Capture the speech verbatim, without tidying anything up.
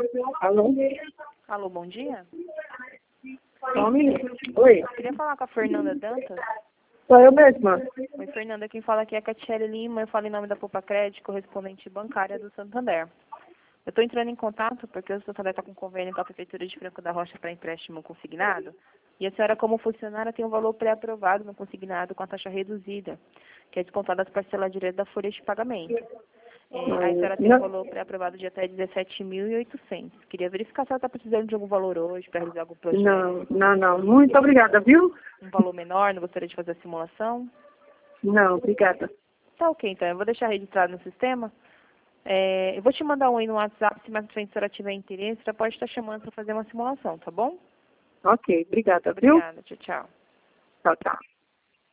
Alô? Alô, bom dia. Só um minuto. Oi, Eu queria falar com a Fernanda Dantas. sou eu mesma. Oi, Fernanda, quem fala aqui é a Catiele Lima, eu falo em nome da Poupa Crédito, correspondente bancária do Santander. Eu estou entrando em contato porque o Santander está com convênio com a Prefeitura de Franco da Rocha para empréstimo consignado, e a senhora, como funcionária, tem um valor pré-aprovado no consignado com a taxa reduzida, que é descontada das parcelas diretas da folha de pagamento. É, a senhora tem um valor pré-aprovado de até dezessete mil e oitocentos. Queria verificar se ela está precisando de algum valor hoje para realizar algum projeto. Não, não, não. Muito obrigada, viu? Um valor menor, não gostaria de fazer a simulação? Não, obrigada. Tá ok, então. Eu vou deixar registrado no sistema. É, eu vou te mandar um aí no WhatsApp, se mais pra frente a senhora tiver interesse, já pode estar chamando para fazer uma simulação, tá bom? Ok, obrigada, viu? Obrigada, tchau, tchau. Tchau, tchau.